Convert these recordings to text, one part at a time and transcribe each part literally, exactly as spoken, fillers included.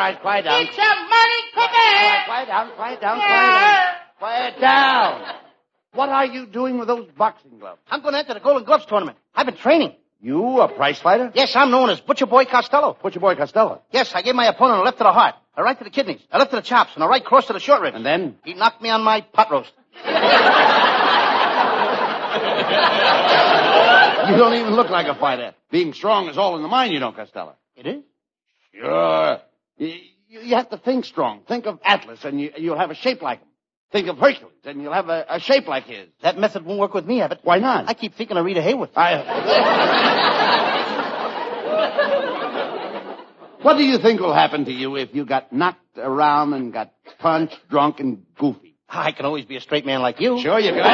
right, quiet down. It's a money Quiet, cookie. quiet down, quiet down, quiet down. Quiet down. What are you doing with those boxing gloves? I'm going to enter the Golden Gloves tournament. I've been training. You, a prize fighter? Yes, I'm known as Butcher Boy Costello. Butcher Boy Costello. Yes, I gave my opponent a left to the heart, a right to the kidneys, a left to the chops, and a right cross to the short ribs. And then? He knocked me on my pot roast. You don't even look like a fighter. Being strong is all in the mind, you know, Costello. It is? Sure. You, you have to think strong. Think of Atlas, and you, you'll have a shape like him. Think of Hercules, and you'll have a, a shape like his. That method won't work with me, Abbott. Why not? I keep thinking of Rita Hayworth. I... What do you think will happen to you if you got knocked around and got punched, drunk, and goofy? I can always be a straight man like you. Sure you can.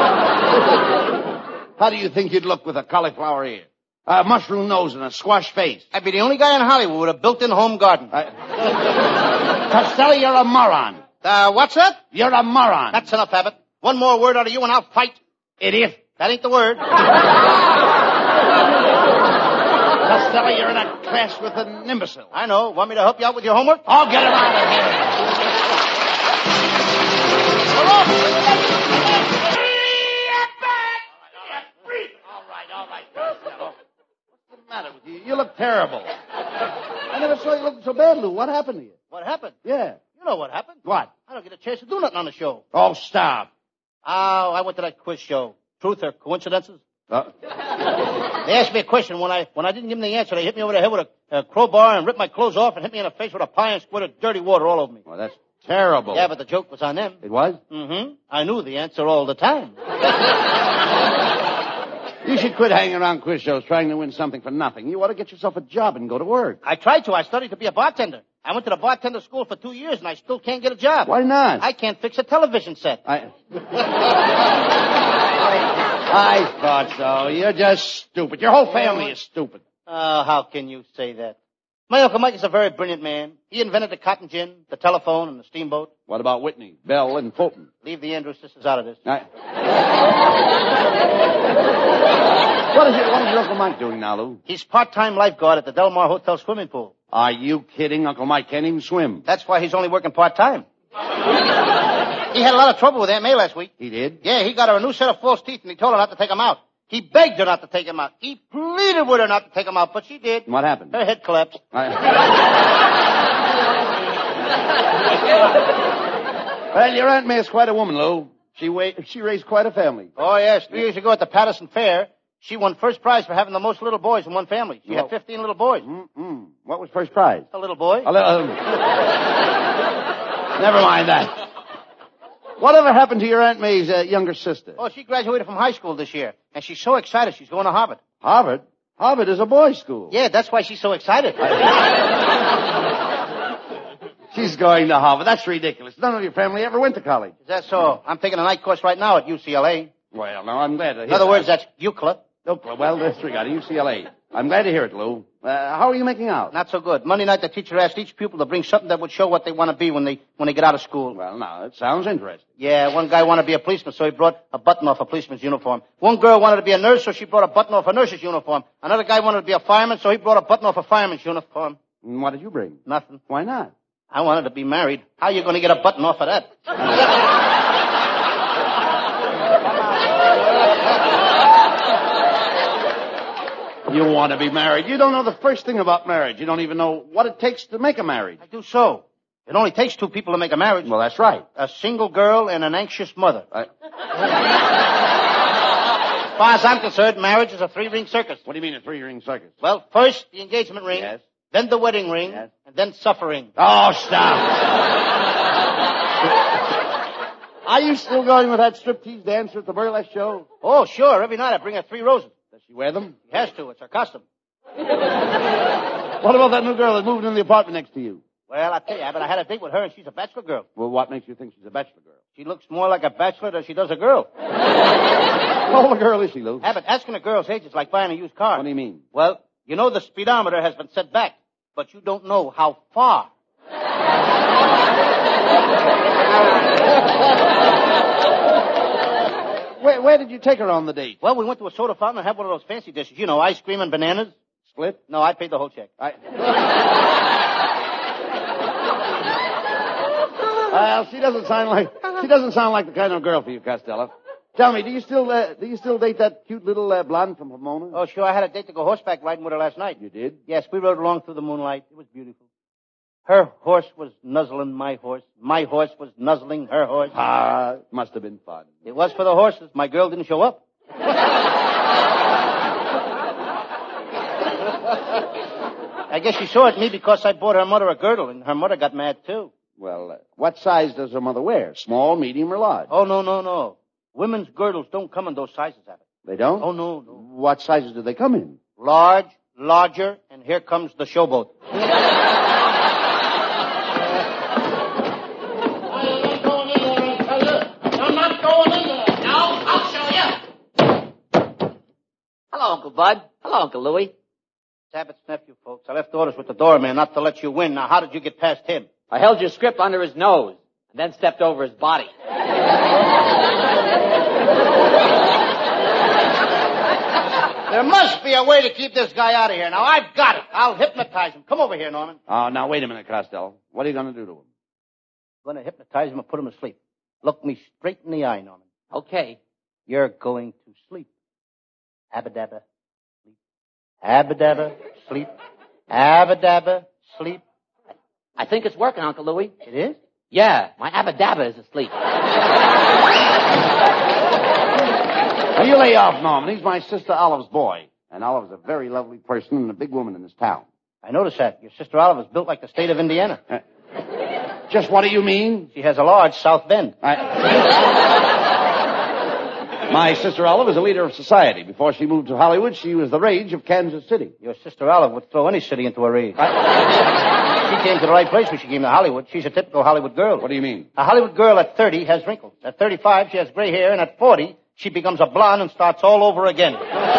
How do you think you'd look with a cauliflower ear, a mushroom nose, and a squash face? I'd be the only guy in Hollywood with a built-in home garden. I... Costello, you're a moron. Uh, what's that? You're a moron. That's enough, Abbott. One more word out of you and I'll fight. Idiot. That ain't the word. Costello, you're in a class with an imbecile. I know. Want me to help you out with your homework? Oh, get him out of here. All right, all right, Costello. What's the matter with you? You look terrible. I never saw you looking so bad, Lou. What happened to you? What happened? Yeah. You know what happened. What? I don't get a chance to do nothing on the show. Oh, stop. Oh, I went to that quiz show. Truth or coincidences? Uh, They asked me a question. When I when I didn't give them the answer, they hit me over the head with a, a crowbar and ripped my clothes off and hit me in the face with a pie and squirted dirty water all over me. well, that's terrible. Yeah, but the joke was on them. It was? Mm-hmm. I knew the answer all the time. You should quit hanging around quiz shows trying to win something for nothing. You ought to get yourself a job and go to work. I tried to. I studied to be a bartender. I went to the bartender school for two years, and I still can't get a job. Why not? I can't fix a television set. I... I thought so. You're just stupid. Your whole family is stupid. Oh, how can you say that? My Uncle Mike is a very brilliant man. He invented the cotton gin, the telephone, and the steamboat. What about Whitney, Bell, and Fulton? Leave the Andrews sisters out of this. I... what, is your, what is your Uncle Mike doing now, Lou? He's part-time lifeguard at the Del Mar Hotel swimming pool. Are you kidding? Uncle Mike can't even swim. That's why he's only working part-time. He had a lot of trouble with Aunt May last week. He did? Yeah, he got her a new set of false teeth, and he told her not to take them out. He begged her not to take them out. He pleaded with her not to take them out, but she did. What happened? Her head collapsed. I... Well, your Aunt May is quite a woman, Lou. She wa- she raised quite a family. Oh, yes. Three years ago at the Patterson Fair, she won first prize for having the most little boys in one family. She Well- had fifteen little boys. Mm-mm. What was first prize? A little boy. A little... um, Never mind that. Whatever happened to your Aunt May's uh, younger sister? Oh, she graduated from high school this year, and she's so excited she's going to Harvard. Harvard? Harvard is a boys' school. Yeah, that's why she's so excited. She's going to Harvard. That's ridiculous. None of your family ever went to college. Is that so? I'm taking a night course right now at U C L A. Well, no, I'm glad to hear In other that. words, that's U C L A. Okay, well, disregard U C L A. I'm glad to hear it, Lou. Uh, how are you making out? Not so good. Monday night, the teacher asked each pupil to bring something that would show what they want to be when they when they get out of school. Well, now, it sounds interesting. Yeah, one guy wanted to be a policeman, so he brought a button off a policeman's uniform. One girl wanted to be a nurse, so she brought a button off a nurse's uniform. Another guy wanted to be a fireman, so he brought a button off a fireman's uniform. And what did you bring? Nothing. Why not? I wanted to be married. How are you going to get a button off of that? You want to be married. You don't know the first thing about marriage. You don't even know what it takes to make a marriage. I do so. It only takes two people to make a marriage. Well, that's right. A single girl and an anxious mother. I... As far as I'm concerned, marriage is a three-ring circus. What do you mean a three-ring circus? Well, first the engagement ring, Yes. then the wedding ring, Yes. and then suffering. Oh, stop. Are you still going with that striptease dancer at the burlesque show? Oh, sure. Every night I bring her three roses. Does she wear them? She has to. It's her custom. What about that new girl that moved in the apartment next to you? Well, I tell you, Abbott, I had a date with her, and she's a bachelor girl. Well, what makes you think she's a bachelor girl? She looks more like a bachelor than she does a girl. How old a girl is she, Lou? Abbott, asking a girl's age is like buying a used car. What do you mean? Well, you know the speedometer has been set back, but you don't know how far. Where, where did you take her on the date? Well, we went to a soda fountain and had one of those fancy dishes. You know, ice cream and bananas. Split? No, I paid the whole check. I... Well, she doesn't sound like she doesn't sound like the kind of girl for you, Costello. Tell me, do you still uh, do you still date that cute little uh, blonde from Pomona? Oh, sure. I had a date to go horseback riding with her last night. You did? Yes, we rode along through the moonlight. It was beautiful. Her horse was nuzzling my horse. My horse was nuzzling her horse. Ah, it must have been fun. It was for the horses. My girl didn't show up. I guess she saw at me because I bought her mother a girdle, and her mother got mad, too. Well, uh, what size does her mother wear? Small, medium, or large? Oh, no, no, no. Women's girdles don't come in those sizes, Abbott. They don't? Oh, no, no. What sizes do they come in? Large, larger, and here comes the showboat. I'm not going in there, I tell you. I'm not going in there. No, I'll show you. Hello, Uncle Bud. Hello, Uncle Louie. It's Abbott's nephew, folks. I left orders with the doorman not to let you win. Now, how did you get past him? I held your script under his nose and then stepped over his body. There must be a way to keep this guy out of here. Now, I've got it. I'll hypnotize him. Come over here, Norman. Oh, now, wait a minute, Costello. What are you going to do to him? I'm going to hypnotize him and put him to sleep. Look me straight in the eye, Norman. Okay. You're going to sleep. Abba-dabba, sleep. Abba-dabba, sleep. Abba-dabba, sleep. I think it's working, Uncle Louie. It is? Yeah, my abba-dabba is asleep. Now, you lay off, Norman. He's my sister Olive's boy. And Olive's a very lovely person and a big woman in this town. I noticed that. Your sister Olive is built like the state of Indiana. Uh, just what do you mean? She has a large South Bend. I... My sister Olive is a leader of society. Before she moved to Hollywood, she was the rage of Kansas City. Your sister Olive would throw any city into a rage. I... She came to the right place when she came to Hollywood. She's a typical Hollywood girl. What do you mean? A Hollywood girl at thirty has wrinkles. At thirty-five, she has gray hair. And at forty, she becomes a blonde and starts all over again.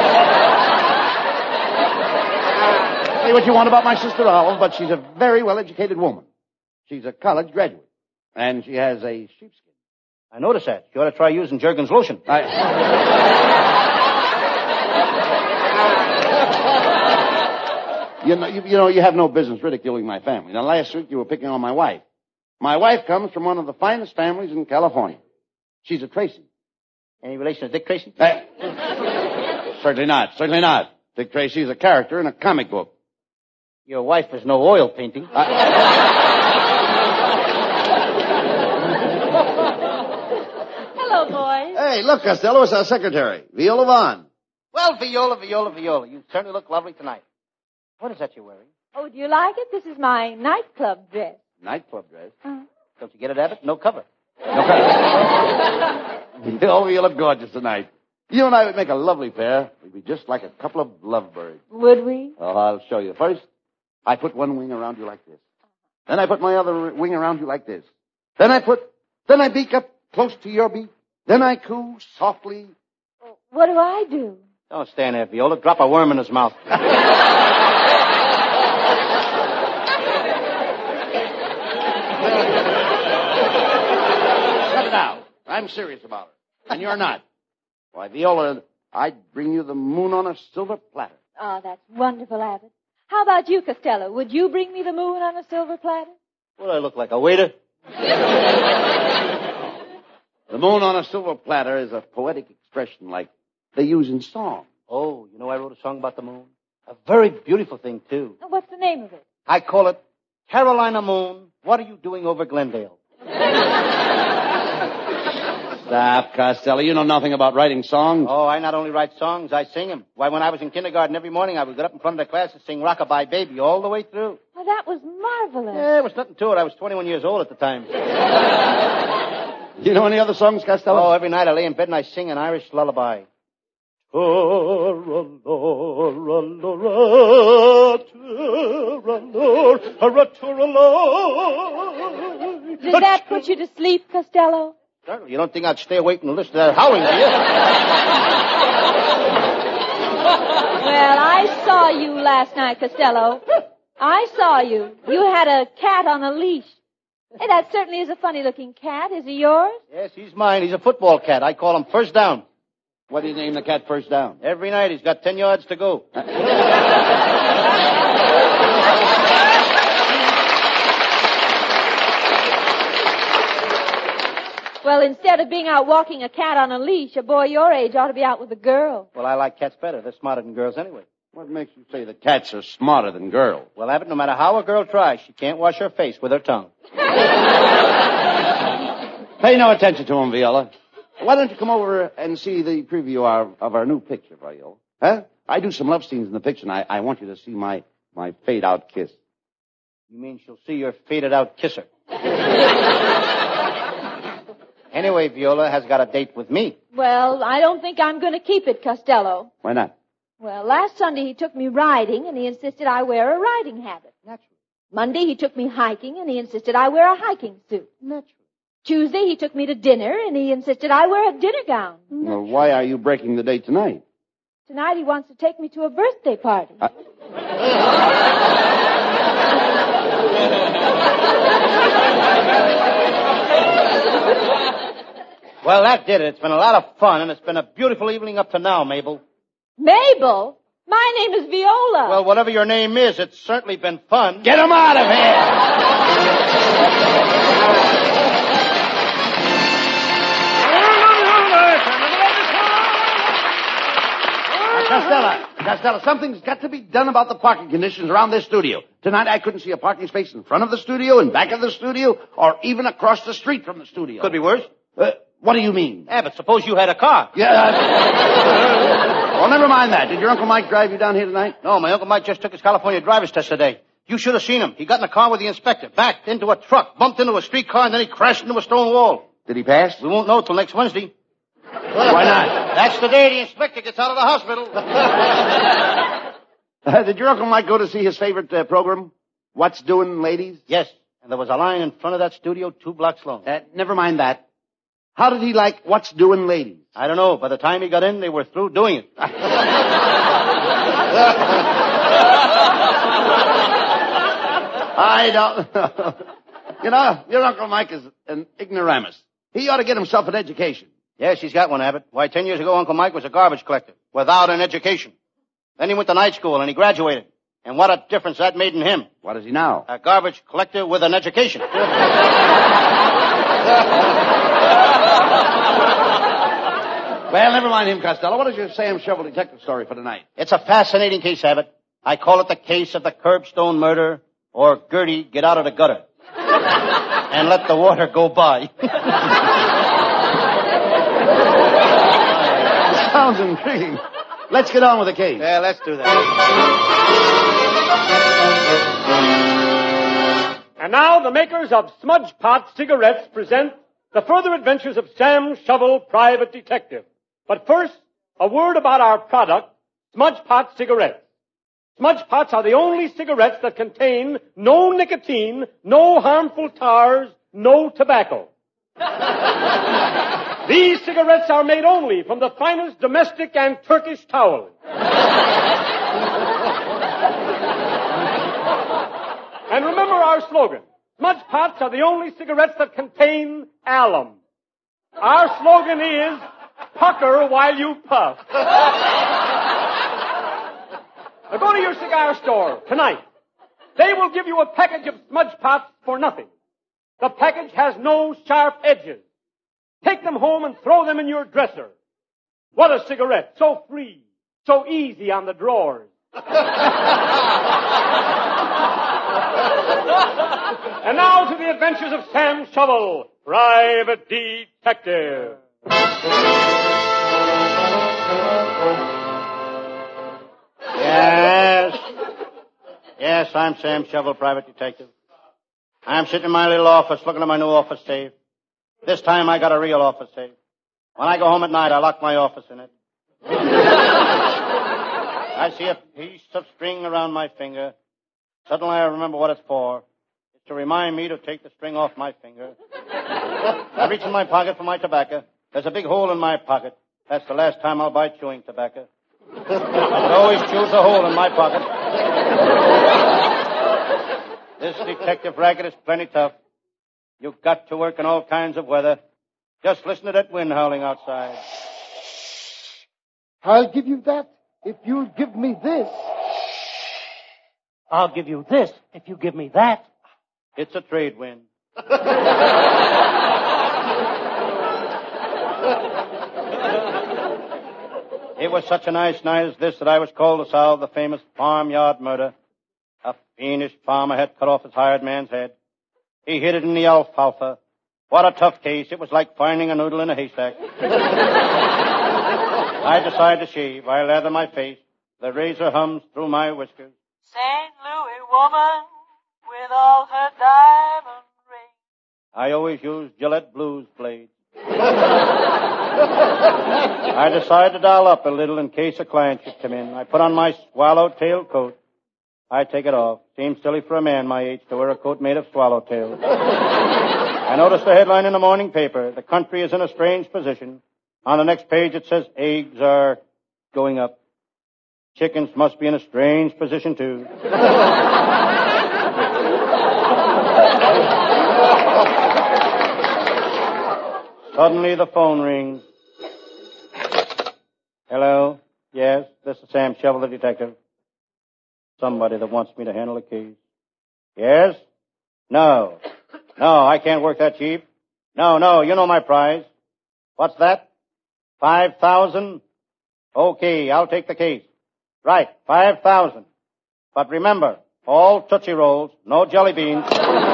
Say what you want about my sister Olive, but she's a very well-educated woman. She's a college graduate. And she has a sheepskin. I noticed that. You ought to try using Jergens lotion. I... you, know, you, you know, you have no business ridiculing my family. Now, last week you were picking on my wife. My wife comes from one of the finest families in California. She's a Tracy. Any relation to Dick Tracy? Uh, certainly not. Certainly not. Dick Tracy is a character in a comic book. Your wife is no oil painting. Uh, Hello, boys. Hey, look, Costello, it's our secretary, Viola Vaughn. Well, Viola, Viola, Viola, you certainly look lovely tonight. What is that you're wearing? Oh, do you like it? This is my nightclub dress. Nightclub dress. Uh-huh. Don't you get it, Abbott? No cover. No Oh, you look gorgeous tonight. You and I would make a lovely pair. We'd be just like a couple of lovebirds. Would we? Oh, I'll show you. First, I put one wing around you like this. Then I put my other wing around you like this. Then I put, then I beak up close to your beak. Then I coo softly. Oh, what do I do? Don't stand there, Viola. Drop a worm in his mouth. Cut it out. I'm serious about it. And you're not. Why, Viola, I'd bring you the moon on a silver platter. Oh, that's wonderful, Abbott. How about you, Costello? Would you bring me the moon on a silver platter? What do I look like, a waiter? The moon on a silver platter is a poetic expression like they use in song. Oh, you know I wrote a song about the moon? A very beautiful thing, too. Oh, what's the name of it? I call it Carolina Moon, What Are You Doing Over Glendale? Stop, Costello. You know nothing about writing songs. Oh, I not only write songs, I sing them. Why, when I was in kindergarten, every morning I would get up in front of the class and sing Rockabye Baby all the way through. Oh, that was marvelous. Yeah, there was nothing to it. I was twenty-one years old at the time. Do you know any other songs, Costello? Oh, every night I lay in bed and I sing an Irish lullaby. Did that put you to sleep, Costello? Certainly. You don't think I'd stay awake and listen to that howling, do you? Well, I saw you last night, Costello. I saw you. You had a cat on a leash. Hey, that certainly is a funny-looking cat. Is he yours? Yes, he's mine. He's a football cat. I call him First Down. What do you name the cat First Down? Every night he's got ten yards to go. Well, instead of being out walking a cat on a leash, a boy your age ought to be out with a girl. Well, I like cats better. They're smarter than girls anyway. What makes you say that cats are smarter than girls? Well, Abbott, no matter how a girl tries, she can't wash her face with her tongue. Pay no attention to him, Viola. Why don't you come over and see the preview of, of our new picture, Viola? Huh? I do some love scenes in the picture, and I, I want you to see my, my fade-out kiss. You mean she'll see your faded-out kisser? Anyway, Viola has got a date with me. Well, I don't think I'm going to keep it, Costello. Why not? Well, last Sunday he took me riding, and he insisted I wear a riding habit. Naturally. Monday he took me hiking, and he insisted I wear a hiking suit. Naturally. Tuesday he took me to dinner, and he insisted I wear a dinner gown. Well, why are you breaking the date tonight? Tonight he wants to take me to a birthday party. I... Well, that did it. It's been a lot of fun, and it's been a beautiful evening up to now, Mabel. Mabel? My name is Viola. Well, whatever your name is, it's certainly been fun. Get him out of here! Costello, Costello, something's got to be done about the parking conditions around this studio. Tonight I couldn't see a parking space in front of the studio, in back of the studio, or even across the street from the studio. Could be worse. Uh, what do you mean? Abbott, suppose you had a car. Yeah. Uh, well, never mind that. Did your Uncle Mike drive you down here tonight? No, my Uncle Mike just took his California driver's test today. You should have seen him. He got in a car with the inspector, backed into a truck, bumped into a streetcar, and then he crashed into a stone wall. Did he pass? We won't know till next Wednesday. Why not? That's the day the inspector gets out of the hospital. Uh, did your Uncle Mike go to see his favorite uh, program, What's Doing, Ladies? Yes, and there was a line in front of that studio two blocks long. Uh, never mind that. How did he like What's Doing, Ladies? I don't know. By the time he got in, they were through doing it. I don't know. You know, your Uncle Mike is an ignoramus. He ought to get himself an education. Yes, he's got one, Abbott. Why, ten years ago, Uncle Mike was a garbage collector without an education. Then he went to night school and he graduated. And what a difference that made in him. What is he now? A garbage collector with an education. Well, never mind him, Costello. What is your Sam Shovel detective story for tonight? It's a fascinating case, Abbott. I call it the case of the curbstone murder, or Gertie, get out of the gutter. And let the water go by. Sounds intriguing. Let's get on with the case. Yeah, let's do that. And now the makers of Smudge Pot cigarettes present the further adventures of Sam Shovel, Private Detective. But first, a word about our product, Smudge Pot cigarettes. Smudge Pots are the only cigarettes that contain no nicotine, no harmful tars, no tobacco. These cigarettes are made only from the finest domestic and Turkish towel. And remember our slogan, Smudge Pots are the only cigarettes that contain alum. Our slogan is, pucker while you puff. Now go to your cigar store tonight. They will give you a package of Smudge Pots for nothing. The package has no sharp edges. Take them home and throw them in your dresser. What a cigarette. So free. So easy on the drawers. And now to the adventures of Sam Shovel, Private Detective. Yes. Yes, I'm Sam Shovel, Private Detective. I'm sitting in my little office looking at my new office safe. This time I got a real office safe. When I go home at night, I lock my office in it. I see a piece of string around my finger. Suddenly I remember what it's for. It's to remind me to take the string off my finger. I reach in my pocket for my tobacco. There's a big hole in my pocket. That's the last time I'll buy chewing tobacco. I always choose a hole in my pocket. This detective racket is plenty tough. You've got to work in all kinds of weather. Just listen to that wind howling outside. I'll give you that if you'll give me this. I'll give you this if you give me that. It's a trade wind. It was such a nice night as this that I was called to solve the famous farmyard murder. A fiendish farmer had cut off his hired man's head. He hid it in the alfalfa. What a tough case. It was like finding a noodle in a haystack. I decide to shave. I lather my face. The razor hums through my whiskers. Saint Louis woman with all her diamond rings. I always use Gillette Blues blades. I decide to doll up a little in case a client should come in. I put on my swallowtail coat. I take it off. Seems silly for a man my age to wear a coat made of swallowtails. I notice the headline in the morning paper. The country is in a strange position. On the next page it says eggs are going up. Chickens must be in a strange position too. Suddenly the phone rings. Hello? Yes, this is Sam Shovel, the detective. Somebody that wants me to handle a case. Yes? No. No, I can't work that cheap. No, no, you know my prize. What's that? Five thousand? Okay, I'll take the case. Right, five thousand. But remember, all Tootsie Rolls, no jelly beans.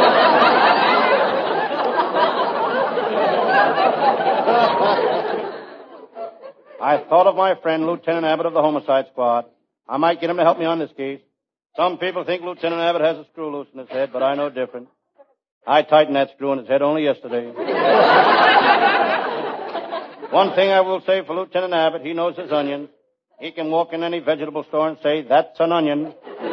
I thought of my friend, Lieutenant Abbott of the Homicide Squad. I might get him to help me on this case. Some people think Lieutenant Abbott has a screw loose in his head, but I know different. I tightened that screw in his head only yesterday. One thing I will say for Lieutenant Abbott, he knows his onions. He can walk in any vegetable store and say, that's an onion.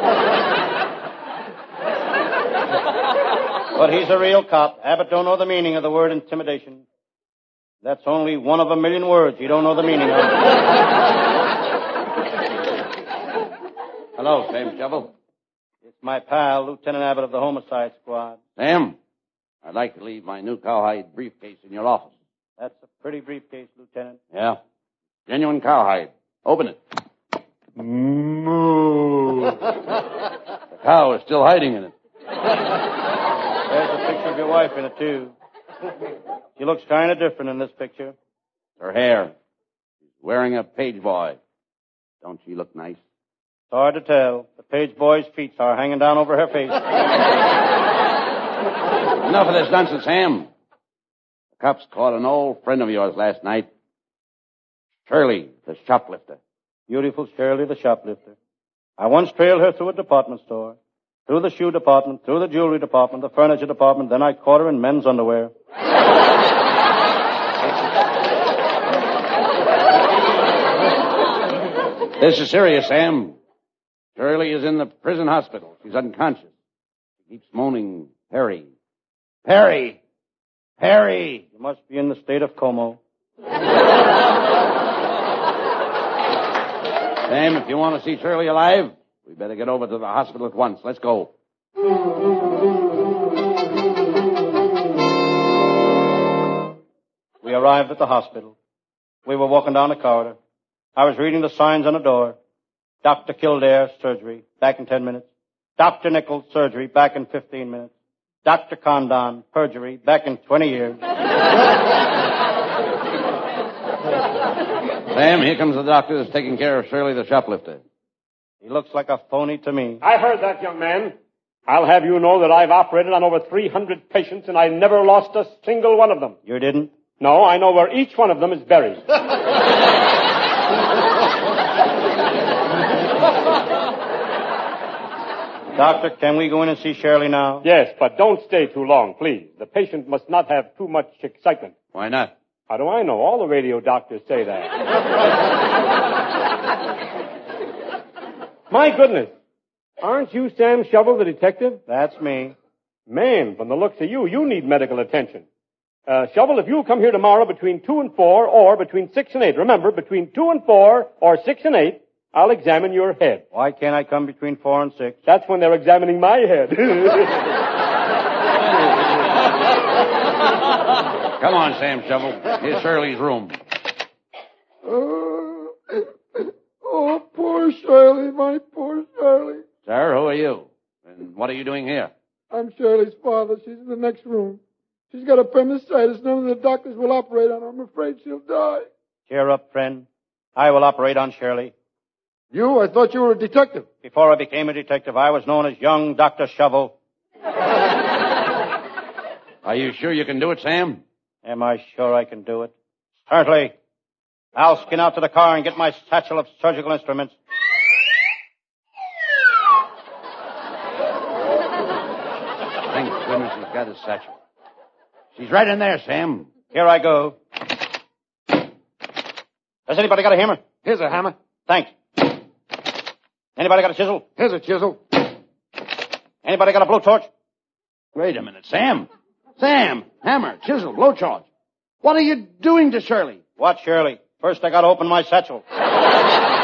But he's a real cop. Abbott don't know the meaning of the word intimidation. That's only one of a million words you don't know the meaning of. Hello, Sam Shovel. It's my pal, Lieutenant Abbott of the Homicide Squad. Sam, I'd like to leave my new cowhide briefcase in your office. That's a pretty briefcase, Lieutenant. Yeah. Genuine cowhide. Open it. Moo. The cow is still hiding in it. There's a picture of your wife in it, too. She looks kind of different in this picture. Her hair. She's wearing a page boy. Don't she look nice? It's hard to tell. The page boy's feet are hanging down over her face. Enough of this nonsense, Sam. The cops caught an old friend of yours last night. Shirley, the shoplifter. Beautiful Shirley, the shoplifter. I once trailed her through a department store, through the shoe department, through the jewelry department, the furniture department, then I caught her in men's underwear. This is serious, Sam. Shirley is in the prison hospital. She's unconscious. She keeps moaning, Perry. Perry! Perry! You must be in the state of Como. Sam, if you want to see Shirley alive, we better get over to the hospital at once. Let's go. We arrived at the hospital. We were walking down the corridor. I was reading the signs on the door. Doctor Kildare, surgery, back in ten minutes. Doctor Nichols, surgery, back in fifteen minutes. Doctor Condon, perjury, back in twenty years. Sam, here comes the doctor that's taking care of Shirley the shoplifter. He looks like a phony to me. I heard that, young man. I'll have you know that I've operated on over three hundred patients, and I never lost a single one of them. You didn't? No, I know where each one of them is buried. Doctor, can we go in and see Shirley now? Yes, but don't stay too long, please. The patient must not have too much excitement. Why not? How do I know? All the radio doctors say that. My goodness. Aren't you Sam Shovel, the detective? That's me. Man, from the looks of you, you need medical attention. Uh, Shovel, if you'll come here tomorrow between two and four, or between six and eight, remember, between two and four, or six and eight, I'll examine your head. Why can't I come between four and six? That's when they're examining my head. Come on, Sam Shovel. Here's Shirley's room. Oh, oh, poor Shirley, my poor Shirley. Sir, who are you? And what are you doing here? I'm Shirley's father. She's in the next room. She's got appendicitis. None of the doctors will operate on her. I'm afraid she'll die. Cheer up, friend. I will operate on Shirley. You? I thought you were a detective. Before I became a detective, I was known as young Doctor Shovel. Are you sure you can do it, Sam? Am I sure I can do it? Certainly. I'll skin out to the car and get my satchel of surgical instruments. Thank goodness he's got his satchel. She's right in there, Sam. Here I go. Has anybody got a hammer? Here's a hammer. Thanks. Anybody got a chisel? Here's a chisel. Anybody got a blowtorch? Wait a minute, Sam. Sam, hammer, chisel, blowtorch. What are you doing to Shirley? What, Shirley? First I gotta open my satchel.